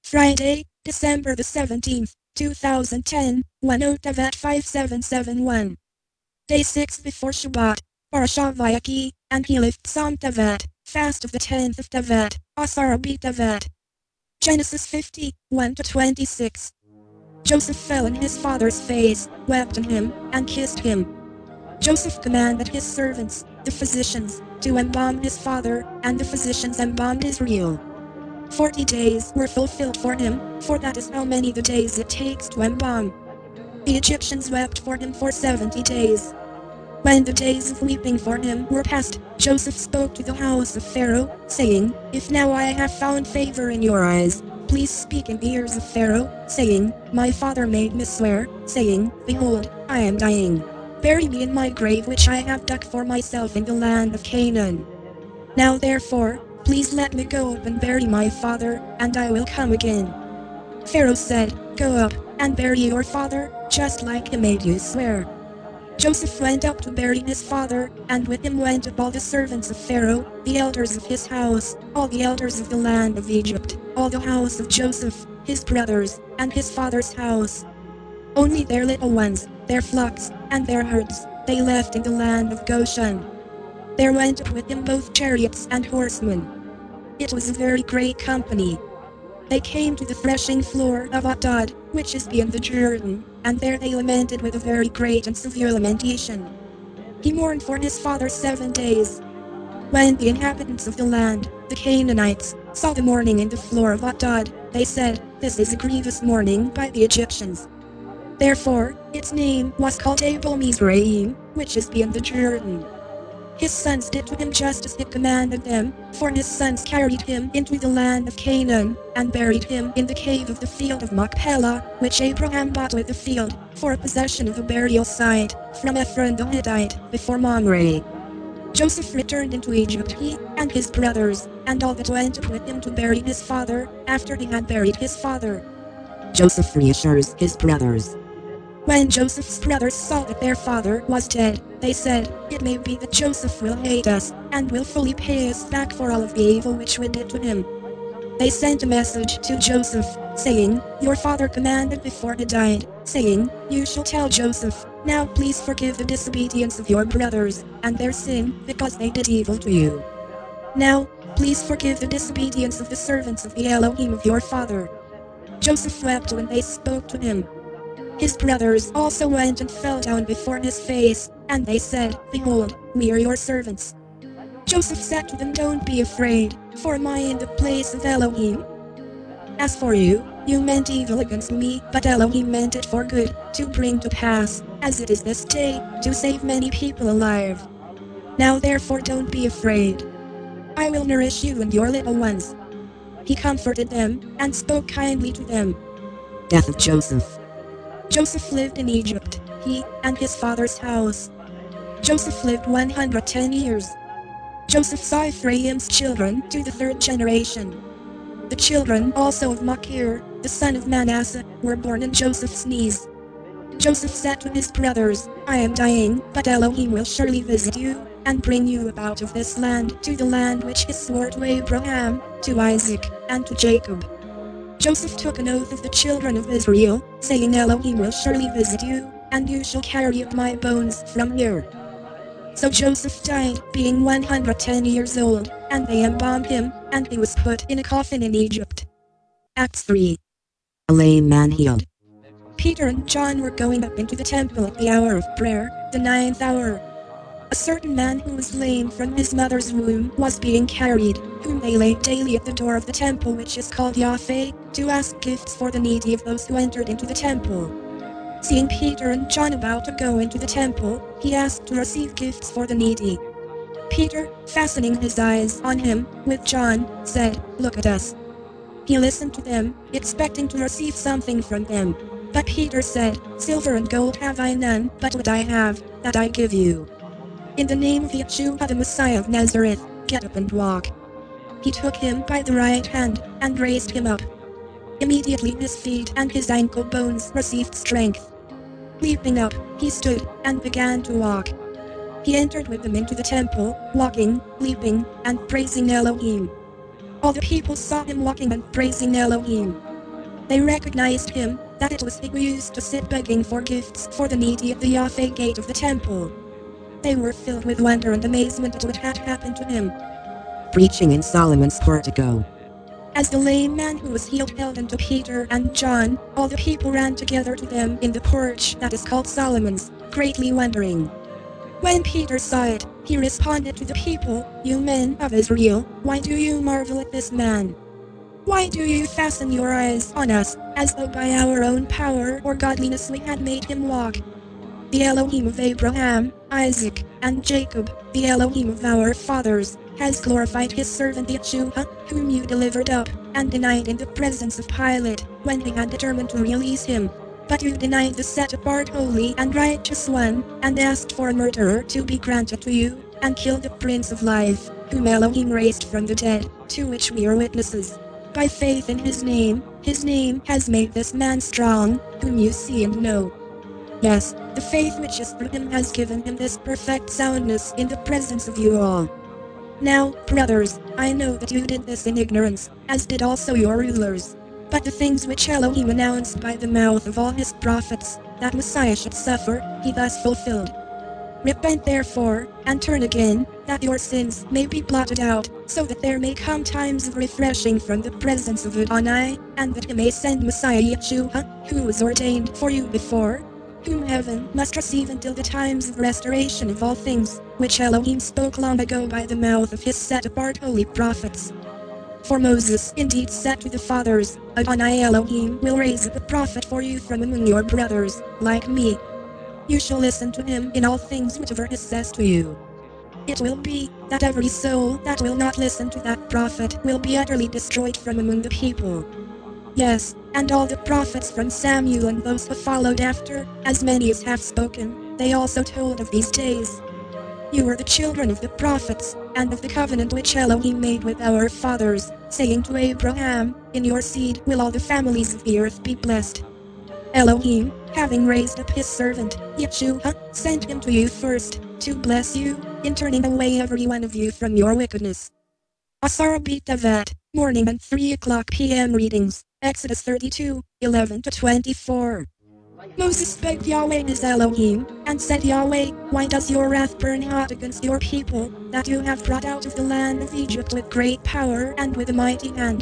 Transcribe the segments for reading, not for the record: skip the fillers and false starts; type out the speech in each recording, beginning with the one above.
Friday, December the 17th, 2010, 1 Tevet 5771. Day 6 before Shabbat, Parashah Vayaki, and he lifts Psalm Tevet, fast of the 10th of Tevet, Asara B Tevet. Genesis 50, 1-26. Joseph fell on his father's face, wept on him, and kissed him. Joseph commanded his servants, the physicians, to embalm his father, and the physicians embalmed Israel. 40 days were fulfilled for him, for that is how many the days it takes to embalm. The Egyptians wept for him for 70 days. When the days of weeping for him were past, Joseph spoke to the house of Pharaoh, saying, If now I have found favor in your eyes, please speak in the ears of Pharaoh, saying, My father made me swear, saying, Behold, I am dying. Bury me in my grave which I have dug for myself in the land of Canaan. Now therefore, please let me go up and bury my father, and I will come again. Pharaoh said, Go up, and bury your father, just like he made you swear. Joseph went up to bury his father, and with him went up all the servants of Pharaoh, the elders of his house, all the elders of the land of Egypt, all the house of Joseph, his brothers, and his father's house. Only their little ones, their flocks, and their herds, they left in the land of Goshen. There went up with him both chariots and horsemen. It was a very great company. They came to the threshing floor of Atad, which is beyond the Jordan, and there they lamented with a very great and severe lamentation. He mourned for his father 7 days. When the inhabitants of the land, the Canaanites, saw the mourning in the floor of Atad, they said, This is a grievous mourning by the Egyptians. Therefore, its name was called Abel Mizraim, which is beyond the Jordan. His sons did to him just as he commanded them, for his sons carried him into the land of Canaan, and buried him in the cave of the field of Machpelah, which Abraham bought with the field, for a possession of a burial site, from Ephron the Hittite, before Mamre. Joseph returned into Egypt, he, and his brothers, and all that went up with him to bury his father, after he had buried his father. Joseph reassures his brothers. When Joseph's brothers saw that their father was dead, they said, It may be that Joseph will hate us, and will fully pay us back for all of the evil which we did to him. They sent a message to Joseph, saying, Your father commanded before he died, saying, You shall tell Joseph, Now please forgive the disobedience of your brothers, and their sin, because they did evil to you. Now, please forgive the disobedience of the servants of the Elohim of your father. Joseph wept when they spoke to him. His brothers also went and fell down before his face, and they said, Behold, we are your servants. Joseph said to them, Don't be afraid, for am I in the place of Elohim? As for you, you meant evil against me, but Elohim meant it for good, to bring to pass, as it is this day, to save many people alive. Now therefore don't be afraid. I will nourish you and your little ones. He comforted them, and spoke kindly to them. Death of Joseph. Joseph lived in Egypt, he, and his father's house. Joseph lived 110 years. Joseph saw Ephraim's children to the 3rd generation. The children also of Machir, the son of Manasseh, were born in Joseph's knees. Joseph said to his brothers, I am dying, but Elohim will surely visit you, and bring you up out of this land to the land which he swore to Abraham, to Isaac, and to Jacob. Joseph took an oath of the children of Israel, saying, Elohim will surely visit you, and you shall carry up my bones from here. So Joseph died, being 110 years old, and they embalmed him, and he was put in a coffin in Egypt. Acts 3. A lame man healed. Peter and John were going up into the temple at the hour of prayer, the 9th hour. A certain man who was lame from his mother's womb was being carried, whom they laid daily at the door of the temple which is called Yahweh, to ask gifts for the needy of those who entered into the temple. Seeing Peter and John about to go into the temple, he asked to receive gifts for the needy. Peter, fastening his eyes on him, with John, said, Look at us. He listened to them, expecting to receive something from them. But Peter said, Silver and gold have I none, but what I have, that I give you. In the name of Yeshua the Messiah of Nazareth, get up and walk. He took him by the right hand, and raised him up. Immediately his feet and his ankle bones received strength. Leaping up, he stood, and began to walk. He entered with them into the temple, walking, leaping, and praising Elohim. All the people saw him walking and praising Elohim. They recognized him, that it was he who used to sit begging for gifts for the needy at the Yahweh gate of the temple. They were filled with wonder and amazement at what had happened to him. Preaching in Solomon's portico. As the lame man who was healed held unto Peter and John, all the people ran together to them in the porch that is called Solomon's, greatly wondering. When Peter saw it, he responded to the people, "You men of Israel, why do you marvel at this man? Why do you fasten your eyes on us, as though by our own power or godliness we had made him walk? The Elohim of Abraham, Isaac, and Jacob, the Elohim of our fathers, has glorified his servant Yeshua, whom you delivered up, and denied in the presence of Pilate, when he had determined to release him. But you denied the set-apart holy and righteous one, and asked for a murderer to be granted to you, and killed the Prince of Life, whom Elohim raised from the dead, to which we are witnesses. By faith in his name has made this man strong, whom you see and know. Yes, the faith which is through him has given him this perfect soundness in the presence of you all. Now, brothers, I know that you did this in ignorance, as did also your rulers. But the things which Elohim announced by the mouth of all his prophets, that Messiah should suffer, he thus fulfilled. Repent therefore, and turn again, that your sins may be blotted out, so that there may come times of refreshing from the presence of Adonai, and that he may send Messiah Yeshua, who was ordained for you before, whom heaven must receive until the times of restoration of all things, which Elohim spoke long ago by the mouth of his set-apart holy prophets. For Moses indeed said to the fathers, Adonai Elohim will raise up a prophet for you from among your brothers, like me. You shall listen to him in all things whatever he says to you. It will be, that every soul that will not listen to that prophet will be utterly destroyed from among the people. Yes, and all the prophets from Samuel and those who followed after, as many as have spoken, they also told of these days. You are the children of the prophets, and of the covenant which Elohim made with our fathers, saying to Abraham, in your seed will all the families of the earth be blessed. Elohim, having raised up his servant, Yeshua, sent him to you first, to bless you, in turning away every one of you from your wickedness. Asar B'Tevet, morning and 3 o'clock p.m. readings, Exodus 32, 11-24. Moses begged Yahweh his Elohim, and said, Yahweh, why does your wrath burn hot against your people, that you have brought out of the land of Egypt with great power and with a mighty hand?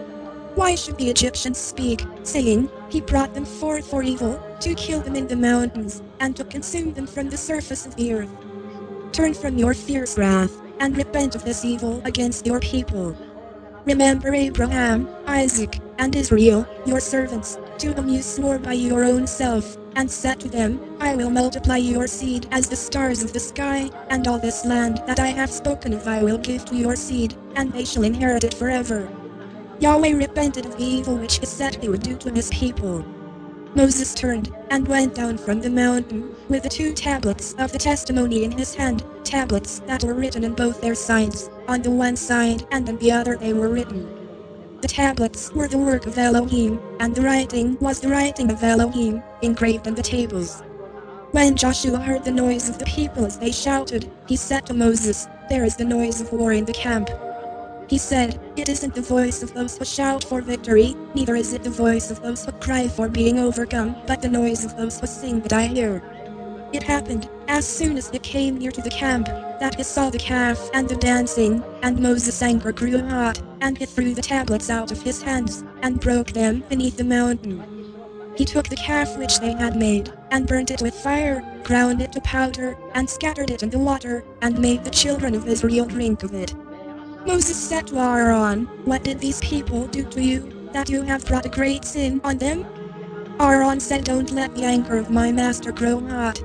Why should the Egyptians speak, saying, he brought them forth for evil, to kill them in the mountains, and to consume them from the surface of the earth? Turn from your fierce wrath, and repent of this evil against your people. Remember Abraham, Isaac, and Israel, your servants, to whom you swore by your own self, and said to them, I will multiply your seed as the stars of the sky, and all this land that I have spoken of I will give to your seed, and they shall inherit it forever. Yahweh repented of the evil which he said he would do to his people. Moses turned, and went down from the mountain, with the 2 tablets of the testimony in his hand, tablets that were written on both their sides, on the one side and on the other they were written. The tablets were the work of Elohim, and the writing was the writing of Elohim, engraved on the tables. When Joshua heard the noise of the people as they shouted, he said to Moses, there is the noise of war in the camp. He said, it isn't the voice of those who shout for victory, neither is it the voice of those who cry for being overcome, but the noise of those who sing that I hear. It happened, as soon as he came near to the camp, that he saw the calf and the dancing, and Moses' anger grew hot, and he threw the tablets out of his hands, and broke them beneath the mountain. He took the calf which they had made, and burnt it with fire, ground it to powder, and scattered it in the water, and made the children of Israel drink of it. Moses said to Aaron, what did these people do to you, that you have brought a great sin on them? Aaron said, don't let the anger of my master grow hot.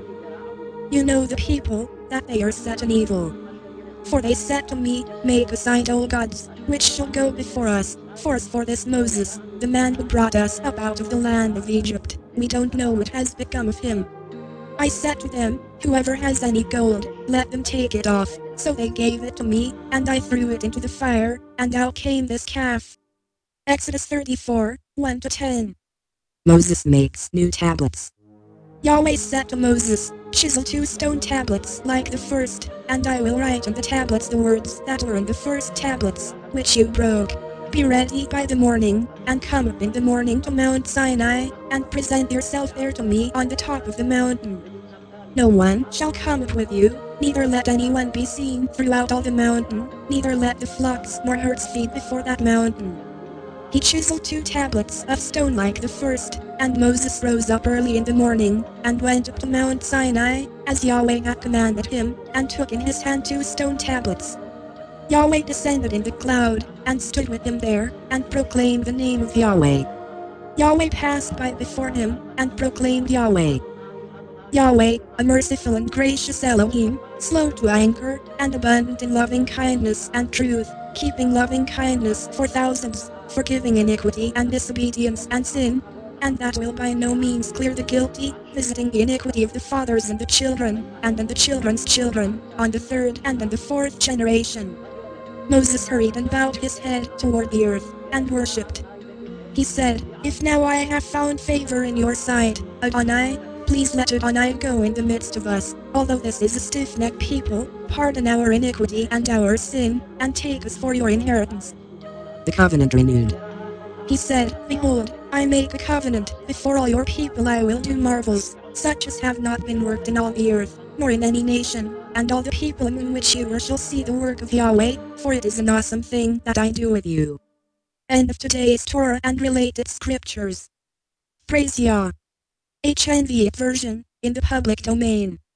You know the people, that they are set in evil. For they said to me, make us idol gods, which shall go before us, for as for this Moses, the man who brought us up out of the land of Egypt, we don't know what has become of him. I said to them, whoever has any gold, let them take it off. So they gave it to me, and I threw it into the fire, and out came this calf. Exodus 34, 1-10. Moses makes new tablets. Yahweh said to Moses, chisel 2 stone tablets like the first, and I will write on the tablets the words that were on the first tablets, which you broke. Be ready by the morning, and come up in the morning to Mount Sinai, and present yourself there to me on the top of the mountain. No one shall come up with you, neither let anyone be seen throughout all the mountain, neither let the flocks nor herds feed before that mountain. He chiseled 2 tablets of stone like the first, and Moses rose up early in the morning, and went up to Mount Sinai, as Yahweh had commanded him, and took in his hand 2 stone tablets. Yahweh descended in the cloud, and stood with him there, and proclaimed the name of Yahweh. Yahweh passed by before him, and proclaimed Yahweh. Yahweh, a merciful and gracious Elohim, slow to anger, and abundant in loving kindness and truth, keeping loving kindness for thousands, forgiving iniquity and disobedience and sin, and that will by no means clear the guilty, visiting the iniquity of the fathers and the children, and on the children's children, on the 3rd and on the 4th generation. Moses hurried and bowed his head toward the earth, and worshipped. He said, If now I have found favor in your sight, Adonai, please let Adonai go in the midst of us, although this is a stiff-necked people, pardon our iniquity and our sin, and take us for your inheritance. The covenant renewed. He said, Behold, I make a covenant, before all your people I will do marvels, such as have not been worked in all the earth, nor in any nation, and all the people among which you are shall see the work of Yahweh, for it is an awesome thing that I do with you. End of today's Torah and related scriptures. Praise Yah. HNV version, in the public domain.